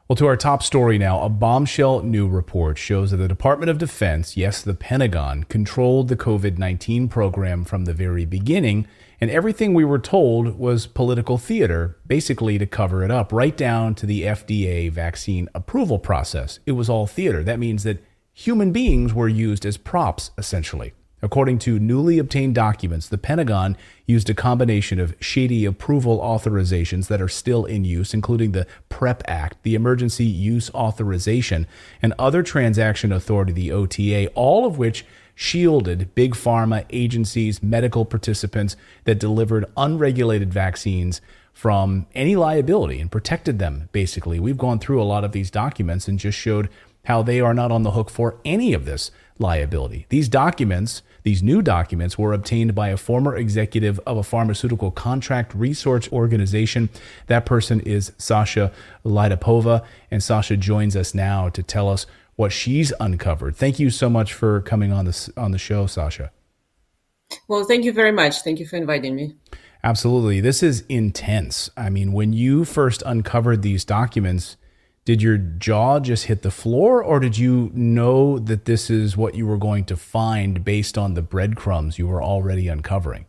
Well, to our top story now, a bombshell new report shows that the Department of Defense, yes, the Pentagon, controlled the COVID-19 program from the very beginning, and everything we were told was political theater, basically to cover it up, right down to the FDA vaccine approval process. It was all theater. That means that human beings were used as props, essentially. According to newly obtained documents, the Pentagon used a combination of shady approval authorizations that are still in use, including the PrEP Act, the Emergency Use Authorization, and other transaction authority, the OTA, all of which shielded big pharma agencies, medical participants that delivered unregulated vaccines from any liability and protected them, basically. We've gone through a lot of these documents and just showed how they are not on the hook for any of this liability. These documents, these new documents, were obtained by a former executive of a pharmaceutical contract research organization. That person is Sasha Latypova, and Sasha joins us now to tell us what she's uncovered. Thank you so much for coming on the show, Sasha. Well, thank you very much. Thank you for inviting me. Absolutely. This is intense. I mean, when you first uncovered these documents, did your jaw just hit the floor, or did you know that this is what you were going to find based on the breadcrumbs you were already uncovering?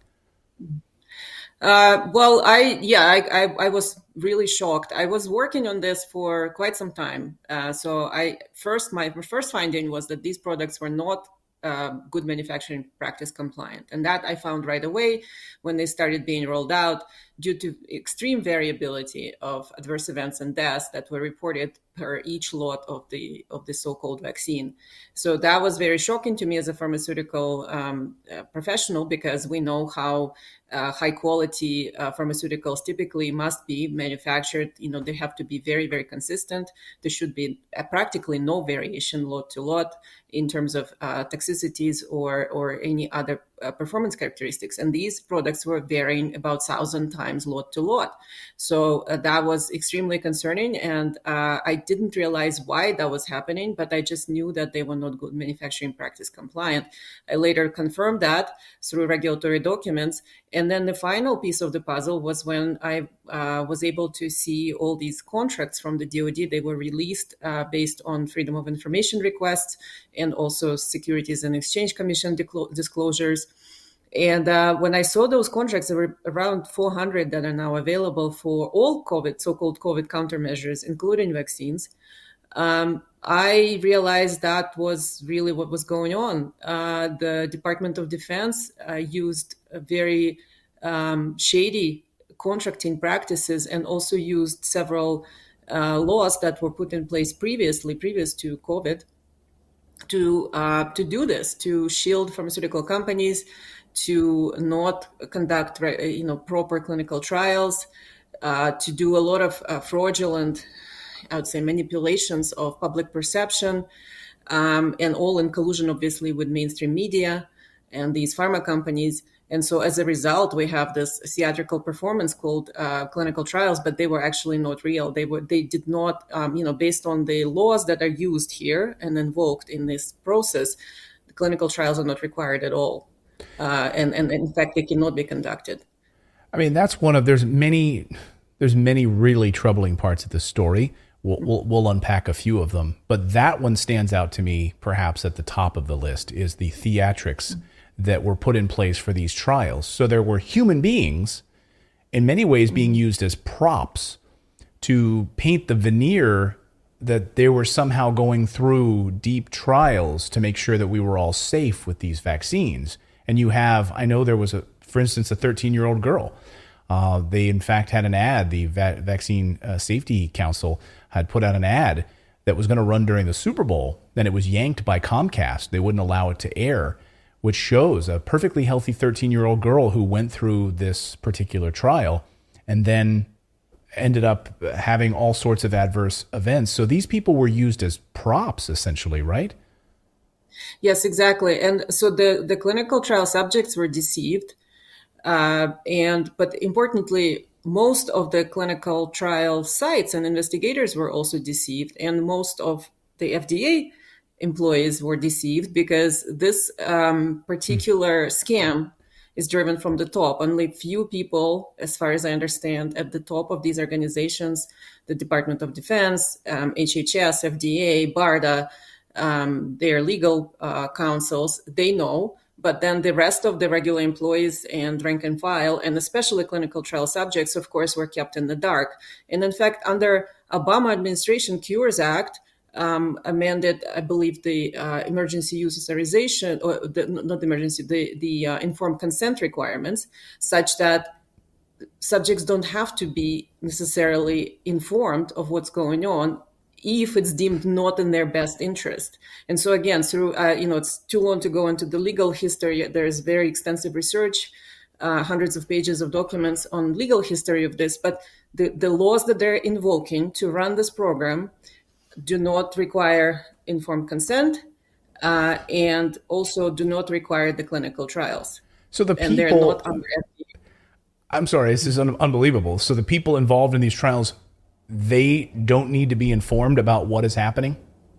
Well, I was really shocked. I was working on this for quite some time. My first finding was that these products were not good manufacturing practice compliant. And that I found right away when they started being rolled out due to extreme variability of adverse events and deaths that were reported per each lot of the so-called vaccine. So that was very shocking to me as a pharmaceutical professional, because we know how high quality pharmaceuticals typically must be manufactured. They have to be very, very consistent. There should be practically no variation lot to lot in terms of toxicities or any other performance characteristics. And these products were varying about 1,000 times lot to lot. So that was extremely concerning. And I didn't realize why that was happening, but I just knew that they were not good manufacturing practice compliant. I later confirmed that through regulatory documents. And then the final piece of the puzzle was when I was able to see all these contracts from the DoD. They were released based on Freedom of Information requests and also Securities and Exchange Commission disclosures. And when I saw those contracts, there were around 400 that are now available for all so-called COVID countermeasures, including vaccines. I realized that was really what was going on. The Department of Defense used a very shady contracting practices and also used several laws that were put in place previous to COVID to do this, to shield pharmaceutical companies, to not conduct proper clinical trials, to do a lot of fraudulent, I would say, manipulations of public perception, and all in collusion, obviously, with mainstream media and these pharma companies. And so as a result, we have this theatrical performance called clinical trials, but they were actually not real. They did not, based on the laws that are used here and invoked in this process, the clinical trials are not required at all. And in fact, they cannot be conducted. I mean, that's there's many really troubling parts of the story. We'll unpack a few of them, but that one stands out to me perhaps at the top of the list is the theatrics that were put in place for these trials. So there were human beings in many ways being used as props to paint the veneer that they were somehow going through deep trials to make sure that we were all safe with these vaccines. And I know there was for instance, a 13-year-old girl. They in fact had an ad, the Vaccine Safety Council had put out an ad that was going to run during the Super Bowl. Then it was yanked by Comcast. They wouldn't allow it to air, which shows a perfectly healthy 13-year-old girl who went through this particular trial and then ended up having all sorts of adverse events. So these people were used as props, essentially, right? Yes, exactly. And so the clinical trial subjects were deceived. But importantly, most of the clinical trial sites and investigators were also deceived. And most of the FDA employees were deceived because this particular scam is driven from the top. Only few people, as far as I understand, at the top of these organizations, the Department of Defense, HHS, FDA, BARDA, their legal councils, they know. But then the rest of the regular employees and rank and file, and especially clinical trial subjects, of course, were kept in the dark. And in fact, under Obama administration Cures Act, amended, I believe, the emergency use authorization, or not emergency, the informed consent requirements, such that subjects don't have to be necessarily informed of what's going on if it's deemed not in their best interest. And so again, through, it's too long to go into the legal history. There's very extensive research, hundreds of pages of documents on legal history of this, but the laws that they're invoking to run this program do not require informed consent, and also do not require the clinical trials. So and they're not under FDA. I'm sorry, this is unbelievable. So the people involved in these trials, they don't need to be informed about what is happening?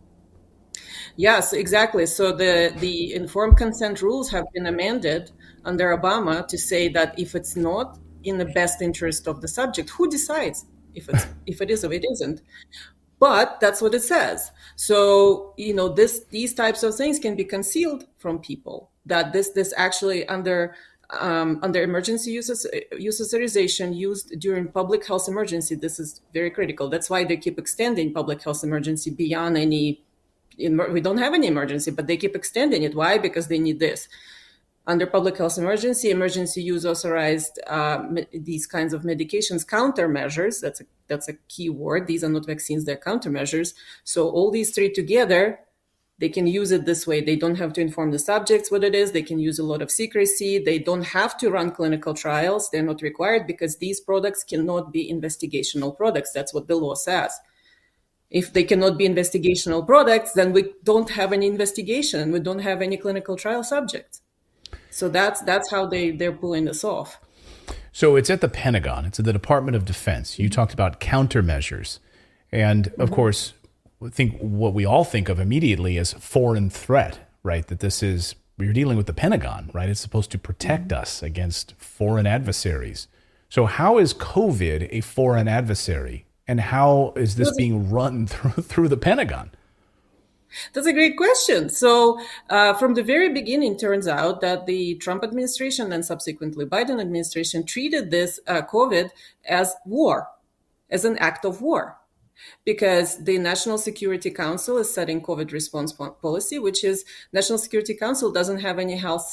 Yes, exactly. So the informed consent rules have been amended under Obama to say that if it's not in the best interest of the subject, who decides if it is or it isn't? But that's what it says. So, these types of things can be concealed from people. That this actually under emergency use authorization used during public health emergency, this is very critical. That's why they keep extending public health emergency beyond any. We don't have any emergency, but they keep extending it. Why? Because they need this. Under public health emergency use authorized these kinds of medications, countermeasures. That's a key word. These are not vaccines; they're countermeasures. So all these three together, they can use it this way. They don't have to inform the subjects what it is. They can use a lot of secrecy. They don't have to run clinical trials. They're not required because these products cannot be investigational products. That's what the law says. If they cannot be investigational products, then we don't have any investigation. We don't have any clinical trial subjects. So that's how they're pulling this off. So it's at the Pentagon. It's at the Department of Defense. You talked about countermeasures. And of course, I think what we all think of immediately is foreign threat, right? That you're dealing with the Pentagon, right? It's supposed to protect us against foreign adversaries. So how is COVID a foreign adversary? And how is this being run through the Pentagon? That's a great question. So from the very beginning, turns out that the Trump administration and subsequently Biden administration treated this COVID as war, as an act of war. Because the National Security Council is setting COVID response policy, which is National Security Council doesn't have any health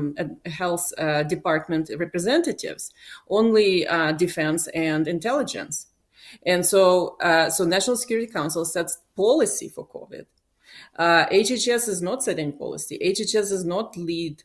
department representatives, only defense and intelligence. And so National Security Council sets policy for COVID. HHS is not setting policy. HHS is not lead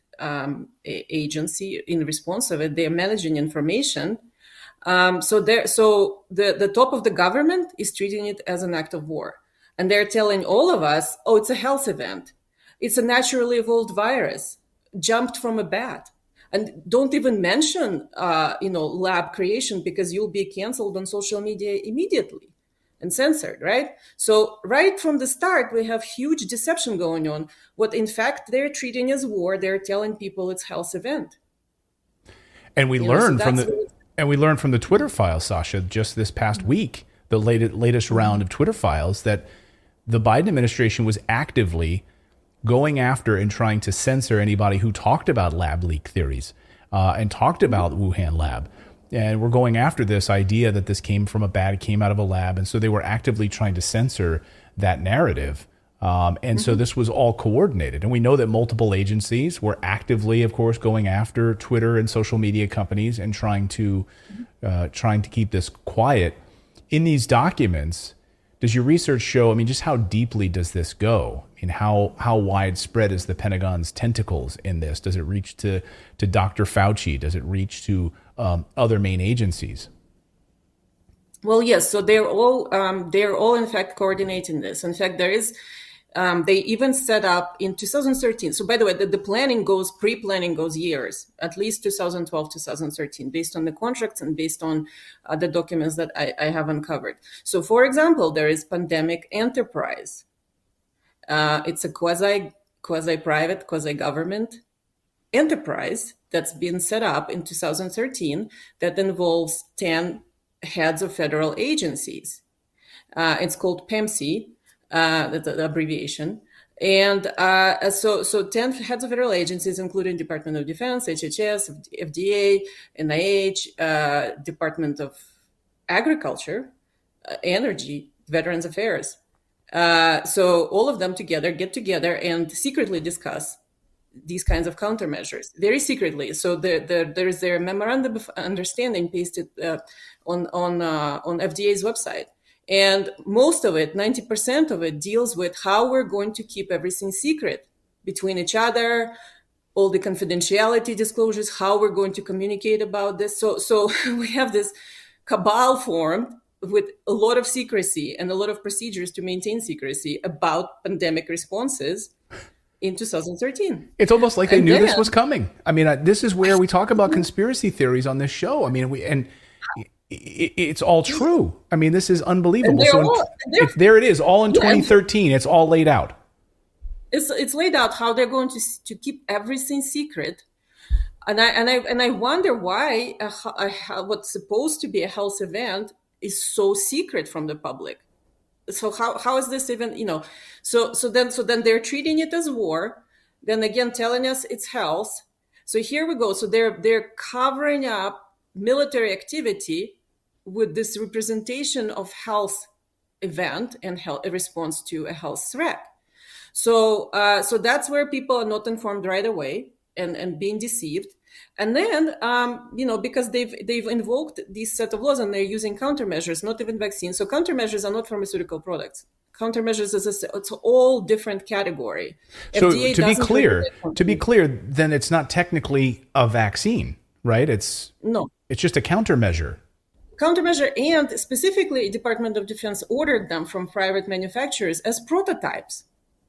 agency in response of it. They are managing information. So the top of the government is treating it as an act of war. And they're telling all of us, oh, it's a health event. It's a naturally evolved virus, jumped from a bat. And don't even mention, lab creation, because you'll be canceled on social media immediately and censored, right? So right from the start, we have huge deception going on. What in fact they're treating as war, they're telling people it's health event. And we learned from the Twitter files, Sasha, just this past week, the latest round of Twitter files, that the Biden administration was actively going after and trying to censor anybody who talked about lab leak theories and talked about Wuhan lab. And we're going after this idea that this came from a bat, it came out of a lab. And so they were actively trying to censor that narrative. So this was all coordinated. And we know that multiple agencies were actively, of course, going after Twitter and social media companies and trying to keep this quiet. In these documents, does your research show, just how deeply does this go? How widespread is the Pentagon's tentacles in this? Does it reach to Dr. Fauci? Does it reach to other main agencies? Well, yes. So they're all in fact coordinating this. In fact, there is. They even set up in 2013. So by the way, the pre-planning goes years, at least 2012, 2013, based on the contracts and based on the documents that I have uncovered. So for example, there is Pandemic Enterprise. It's a quasi-private, quasi-government enterprise that's been set up in 2013 that involves 10 heads of federal agencies. It's called PEMC, that's the abbreviation. And so 10 heads of federal agencies, including Department of Defense, HHS, FDA, NIH, Department of Agriculture, Energy, Veterans Affairs. So all of them get together and secretly discuss these kinds of countermeasures very secretly. So there is their memorandum of understanding pasted on FDA's website. And most of it, 90% of it, deals with how we're going to keep everything secret between each other, all the confidentiality disclosures, how we're going to communicate about this. So we have this cabal formed with a lot of secrecy and a lot of procedures to maintain secrecy about pandemic responses in 2013. It's almost like they knew this was coming. I mean, this is where we talk about conspiracy theories on this show. I mean, it's all true. I mean, this is unbelievable. So there it is, all in 2013. It's all laid out. It's laid out how they're going to keep everything secret, and I wonder why what's supposed to be a health event is so secret from the public. So how is this even, so then they're treating it as war, then again telling us it's health. So here we go. So they're covering up military activity with this representation of health event and a response to a health threat. So that's where people are not informed right away and being deceived. And then, because they've invoked this set of laws and they're using countermeasures, not even vaccines. So countermeasures are not pharmaceutical products. Countermeasures it's a all different category. So to be clear, then it's not technically a vaccine, right? It's just a countermeasure. And specifically, Department of Defense ordered them from private manufacturers as prototypes.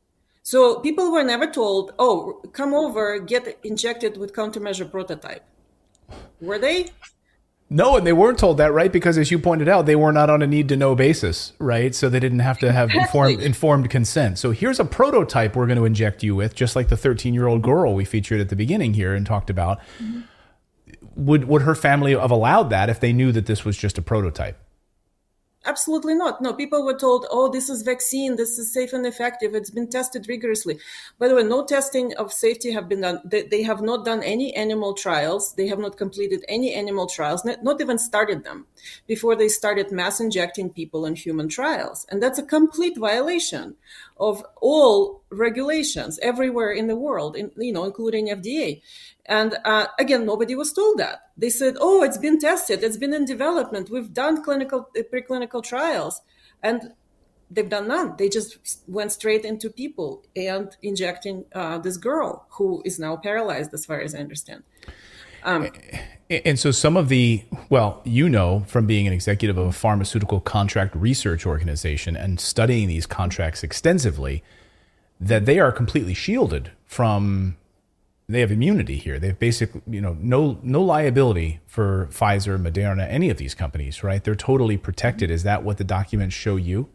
So people were never told, oh, come over, get injected with countermeasure prototype. Were they? No, and they weren't told that, right? Because as you pointed out, they were not on a need-to-know basis, right? So they didn't have to have informed consent. So here's a prototype we're going to inject you with, just like the 13-year-old girl we featured at the beginning here and talked about. Mm-hmm. Would her family have allowed that if they knew that this was just a prototype? Absolutely not. No, people were told, oh, this is vaccine. This is safe and effective. It's been tested rigorously. By the way, no testing of safety have been done. They have not done any animal trials. They have not completed any animal trials, not even started them before they started mass injecting people in human trials. And that's a complete violation of all regulations everywhere in the world, including FDA. And again, nobody was told that. They said, oh, it's been tested. It's been in development. We've done preclinical trials. And they've done none. They just went straight into people and injecting this girl who is now paralyzed, as far as I understand. And so some of from being an executive of a pharmaceutical contract research organization and studying these contracts extensively, that they are completely shielded from... They have immunity here. They have basically, no liability for Pfizer, Moderna, any of these companies, right? They're totally protected. Is that what the documents show you?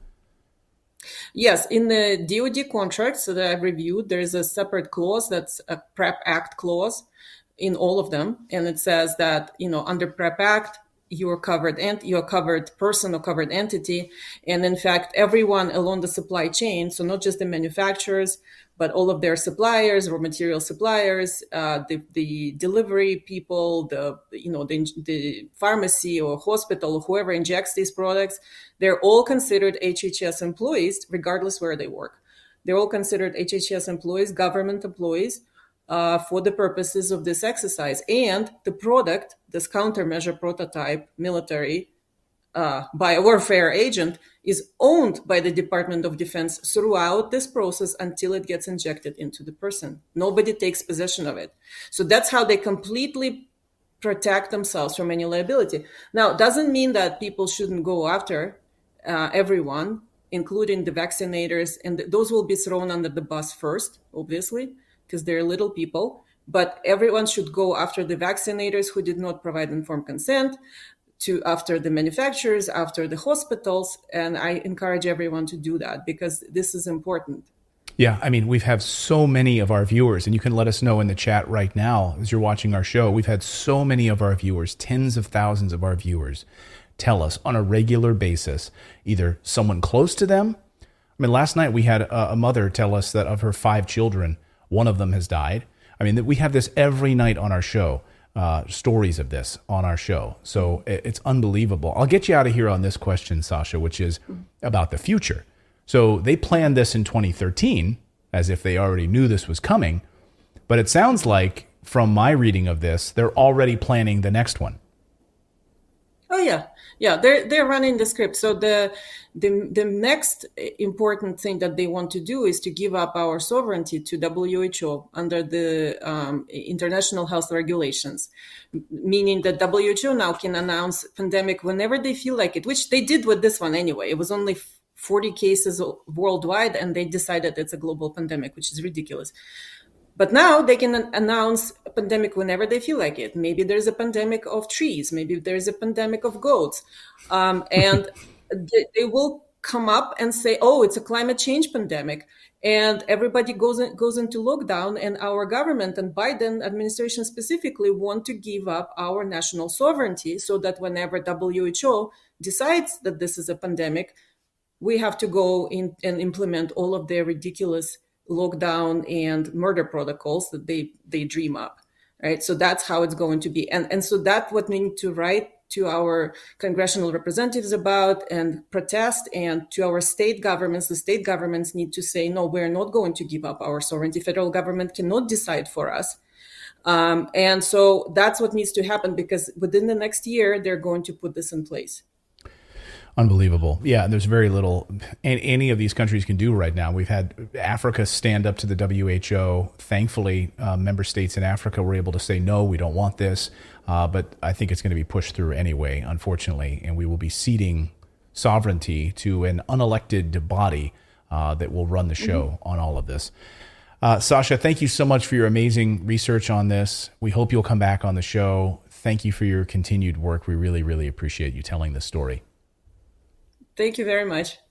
Yes. In the DoD contracts that I've reviewed, there's a separate clause that's a PrEP Act clause in all of them. And it says that, under PrEP Act, you're a covered person or covered entity. And in fact, everyone along the supply chain, so not just the manufacturers, but all of their suppliers, raw material suppliers, the delivery people, the pharmacy or hospital, or whoever injects these products, they're all considered HHS employees, regardless where they work. They're all considered HHS employees, government employees, for the purposes of this exercise. And the product, this countermeasure prototype, military biowarfare agent, is owned by the Department of Defense throughout this process until it gets injected into the person. Nobody takes possession of it. So that's how they completely protect themselves from any liability. Now, it doesn't mean that people shouldn't go after everyone, including the vaccinators, and those will be thrown under the bus first, obviously, because they're little people. But everyone should go after the vaccinators who did not provide informed consent, after the manufacturers, after the hospitals. And I encourage everyone to do that because this is important. Yeah, I mean, we've had so many of our viewers, and you can let us know in the chat right now as you're watching our show. We've had so many of our viewers, tens of thousands of our viewers, tell us on a regular basis, either someone close to them. I mean, last night we had a mother tell us that of her 5 children, one of them has died. I mean, we have this every night on our show, stories of this on our show. So it's unbelievable. I'll get you out of here on this question, Sasha, which is about the future. So they planned this in 2013 as if they already knew this was coming. But it sounds like from my reading of this, they're already planning the next one. Oh yeah, they're running the script. So the next important thing that they want to do is to give up our sovereignty to WHO under the international health regulations, meaning that WHO now can announce pandemic whenever they feel like it, which they did with this one anyway. It was only 40 cases worldwide, and they decided it's a global pandemic, which is ridiculous. But now they can announce a pandemic whenever they feel like it. Maybe there's a pandemic of trees. Maybe there's a pandemic of goats. And they will come up and say, oh, it's a climate change pandemic. And everybody goes into lockdown, and our government and Biden administration specifically want to give up our national sovereignty so that whenever WHO decides that this is a pandemic, we have to go in and implement all of their ridiculous lockdown and murder protocols that they dream up, right? So that's how it's going to be. And so that's what we need to write to our congressional representatives about and protest, and to our state governments. The state governments need to say, no, we're not going to give up our sovereignty. Federal government cannot decide for us. And so that's what needs to happen, because within the next year, they're going to put this in place. Unbelievable. Yeah, there's very little any of these countries can do right now. We've had Africa stand up to the WHO. Thankfully, member states in Africa were able to say, no, we don't want this. But I think it's going to be pushed through anyway, unfortunately. And we will be ceding sovereignty to an unelected body that will run the show on all of this. Sasha, thank you so much for your amazing research on this. We hope you'll come back on the show. Thank you for your continued work. We really, really appreciate you telling this story. Thank you very much.